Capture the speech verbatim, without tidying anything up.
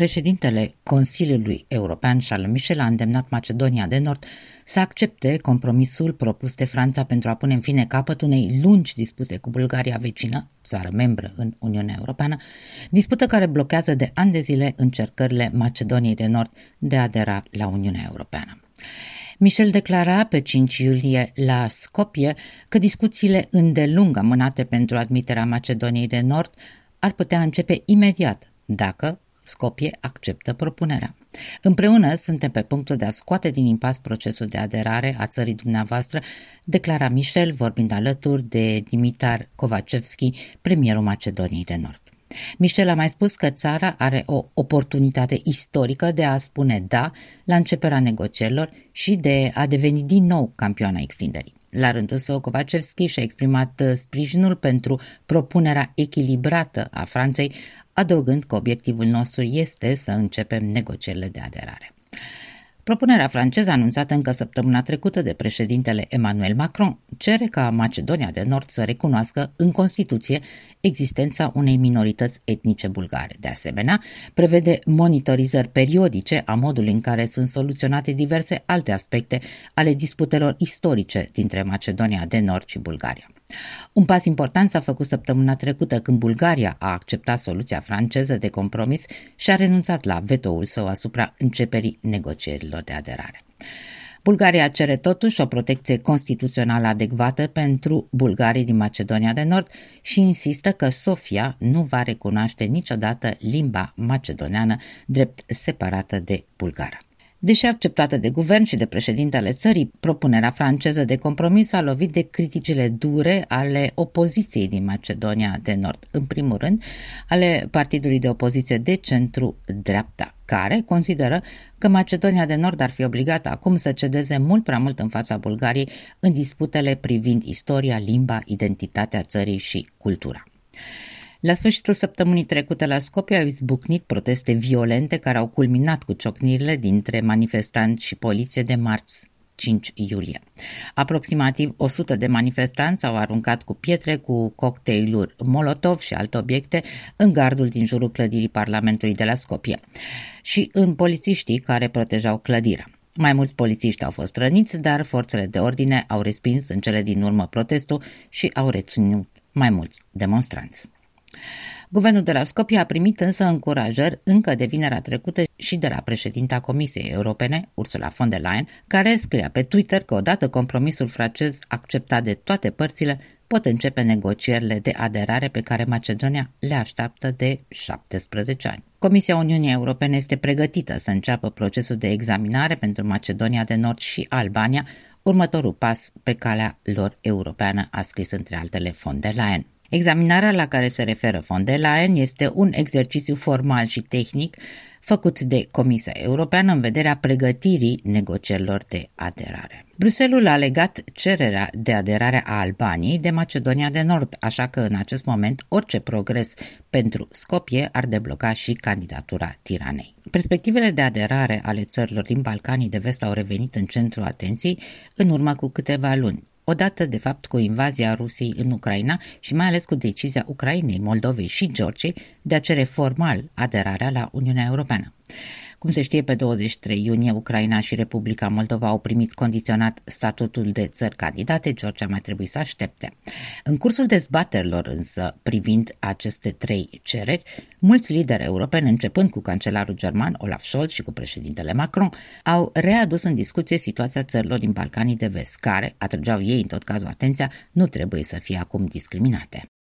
Președintele Consiliului European, Charles Michel, a îndemnat Macedonia de Nord să accepte compromisul propus de Franța pentru a pune în fine capăt unei lungi dispute cu Bulgaria vecină, țară membră în Uniunea Europeană, dispută care blochează de ani de zile încercările Macedoniei de Nord de a adera la Uniunea Europeană. Michel declara pe cinci iulie la Skopje că discuțiile îndelung amânate pentru admiterea Macedoniei de Nord ar putea începe imediat dacă Skopje acceptă propunerea. Împreună suntem pe punctul de a scoate din impas procesul de aderare a țării dumneavoastră, declara Michel, vorbind alături de Dimitar Kovacevski, premierul Macedoniei de Nord. Michel a mai spus că țara are o oportunitate istorică de a spune da la începerea negocierilor și de a deveni din nou campioana extinderii. La rândul său, Kovacevski și-a exprimat sprijinul pentru propunerea echilibrată a Franței, adăugând că obiectivul nostru este să începem negocierile de aderare. Propunerea franceză, anunțată încă săptămâna trecută de președintele Emmanuel Macron, cere ca Macedonia de Nord să recunoască în Constituție existența unei minorități etnice bulgare. De asemenea, prevede monitorizări periodice a modului în care sunt soluționate diverse alte aspecte ale disputelor istorice dintre Macedonia de Nord și Bulgaria. Un pas important s-a făcut săptămâna trecută când Bulgaria a acceptat soluția franceză de compromis și a renunțat la vetoul său asupra începerii negocierilor de aderare. Bulgaria cere totuși o protecție constituțională adecvată pentru bulgarii din Macedonia de Nord și insistă că Sofia nu va recunoaște niciodată limba macedoneană drept separată de bulgară. Deși acceptată de guvern și de președintele țării, propunerea franceză de compromis a lovit de criticile dure ale opoziției din Macedonia de Nord, în primul rând ale partidului de opoziție de centru-dreapta, care consideră că Macedonia de Nord ar fi obligată acum să cedeze mult prea mult în fața Bulgariei în disputele privind istoria, limba, identitatea țării și cultura. La sfârșitul săptămânii trecute la Skopje au izbucnit proteste violente care au culminat cu ciocnirile dintre manifestanți și poliție de marți, cinci iulie. Aproximativ o sută de manifestanți au aruncat cu pietre, cu cocktailuri Molotov și alte obiecte în gardul din jurul clădirii Parlamentului de la Skopje și în polițiștii care protejau clădirea. Mai mulți polițiști au fost răniți, dar forțele de ordine au respins în cele din urmă protestul și au reținut mai mulți demonstranți. Guvernul de la Skopje a primit însă încurajări încă de vinerea trecută și de la președinta Comisiei Europene, Ursula von der Leyen, care scria pe Twitter că odată compromisul francez acceptat de toate părțile, pot începe negocierile de aderare pe care Macedonia le așteaptă de șaptesprezece ani. Comisia Uniunii Europene este pregătită să înceapă procesul de examinare pentru Macedonia de Nord și Albania, următorul pas pe calea lor europeană, a scris între altele von der Leyen. Examinarea la care se referă von der Leyen este un exercițiu formal și tehnic făcut de Comisia Europeană în vederea pregătirii negocierilor de aderare. Bruxelles a legat cererea de aderare a Albaniei de Macedonia de Nord, așa că în acest moment orice progres pentru Skopje ar debloca și candidatura Tiranei. Perspectivele de aderare ale țărilor din Balcanii de Vest au revenit în centrul atenției în urmă cu câteva luni, odată de fapt cu invazia Rusiei în Ucraina și mai ales cu decizia Ucrainei, Moldovei și Georgiei de a cere formal aderarea la Uniunea Europeană. Cum se știe, pe douăzeci și trei iunie, Ucraina și Republica Moldova au primit condiționat statutul de țări candidate, Georgia mai trebuie să aștepte. În cursul dezbaterilor însă privind aceste trei cereri, mulți lideri europeni, începând cu cancelarul german Olaf Scholz și cu președintele Macron, au readus în discuție situația țărilor din Balcanii de Vest, care, atrăgeau ei în tot cazul atenția, nu trebuie să fie acum discriminate.